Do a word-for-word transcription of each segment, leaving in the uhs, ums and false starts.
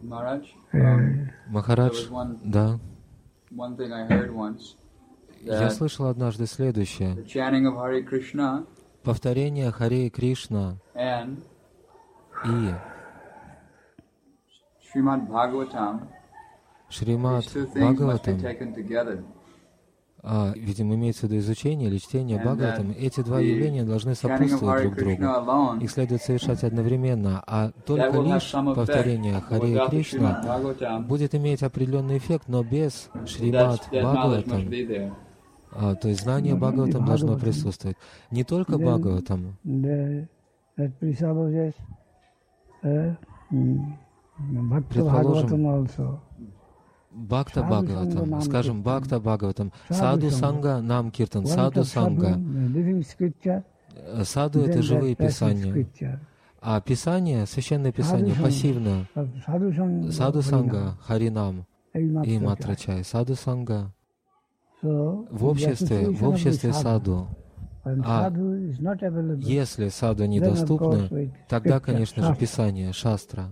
Махарадж, да. Я слышал однажды следующее. Повторение Харе Кришна и Шримад Бхагаватам, а, видимо, имеется в виду изучение или чтение Бхагаватам, эти два явления должны сопутствовать друг другу. Их следует совершать одновременно, а только лишь повторение Харе Кришна будет иметь определенный эффект, но без Шримад Бхагаватам, а, то есть знание Бхагаватам должно присутствовать. Не только Бхагаватам. Предположим, Бхакта Бхагаватам, скажем, Бхакта Бхагаватам, Саду Санга Нам Киртан, Саду Санга. Саду — это живые писания, а Писание, Священное Писание, пассивно. Саду Санга, Харинам и Матрачай, Саду Санга. В обществе, в обществе саду. А если саду недоступно, тогда, конечно же, Писание, шастра.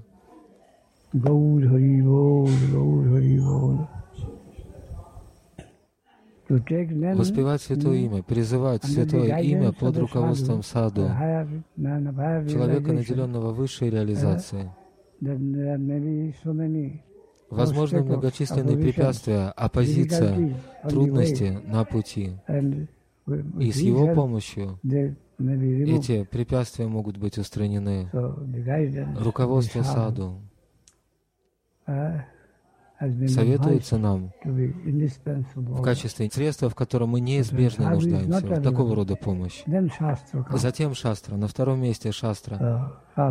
Воспевать Святое Имя, призывать Святое Имя под руководством саду, человека, наделенного высшей реализацией. Возможны многочисленные препятствия, оппозиция, трудности на пути. И с его помощью эти препятствия могут быть устранены. Руководство саду советуется нам в качестве средства, в котором мы неизбежно нуждаемся, в такого рода помощь. Затем шастра. На втором месте шастра.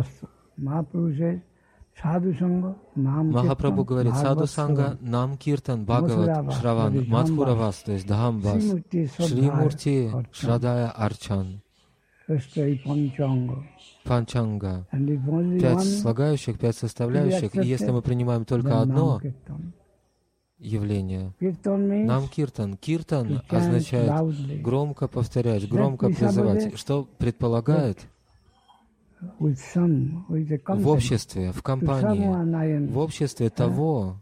Махапрабху говорит: Саду Санга Нам Киртан Бхагават Шраван Мадхуравас, то есть Дхамбас, Шри Мурти Шрадая Арчан. Панчанга. Пять слагающих, пять составляющих. И если мы принимаем только одно явление, нам киртан. Киртан означает громко повторять, громко призывать, что предполагает в обществе, в компании, в обществе того,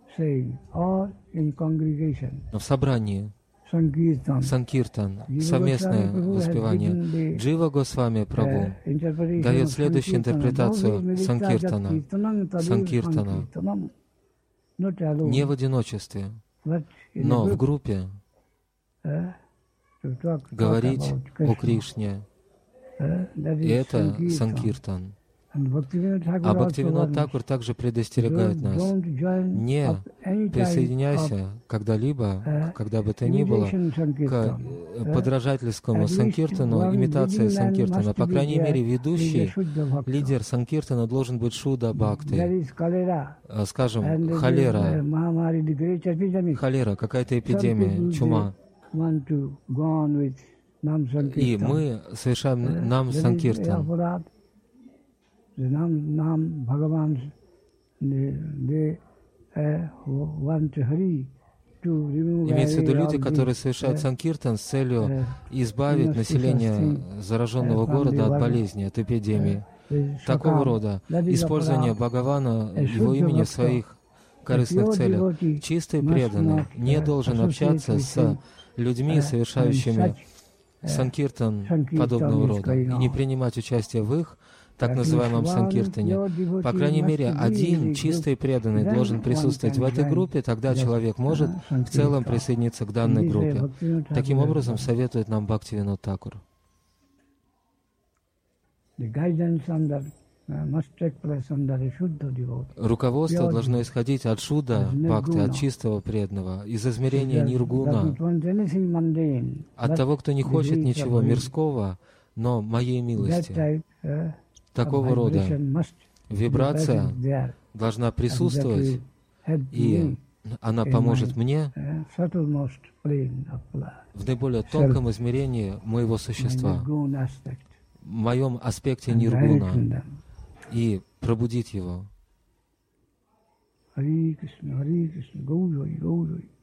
в собрании, Санкиртан, совместное воспевание. Джива Госвами Прабху дает следующую интерпретацию Санкиртана. Санкиртана. Не в одиночестве, но в группе говорить о Кришне. И это Санкиртан. А Бхактивинод Такур также предостерегает нас: не присоединяйся когда-либо, когда бы то ни было, к подражательскому Санкиртану, имитации Санкиртана. По крайней мере, ведущий, лидер Санкиртана должен быть Шуда Бхакти. Скажем, холера, холера, какая-то эпидемия, чума. И мы совершаем нам Санкиртан. Имеется в виду люди, которые совершают санкиртан с целью избавить население зараженного города от болезни, от эпидемии. Такого рода использование Бхагавана, его имени в своих корыстных целях. Чистый преданный не должен общаться с людьми, совершающими санкиртан подобного рода, и не принимать участие в их так называемом санкиртане. По крайней мере, один чистый преданный должен присутствовать в этой группе, тогда человек может в целом присоединиться к данной группе. Таким образом, советует нам Бхактивинод Такур. Руководство должно исходить от шудда бхакти, от чистого преданного, из измерения ниргуна, от того, кто не хочет ничего мирского, но моей милости. Такого рода вибрация должна присутствовать, и она поможет мне в наиболее тонком измерении моего существа, в моем аспекте ниргуна, и пробудить его.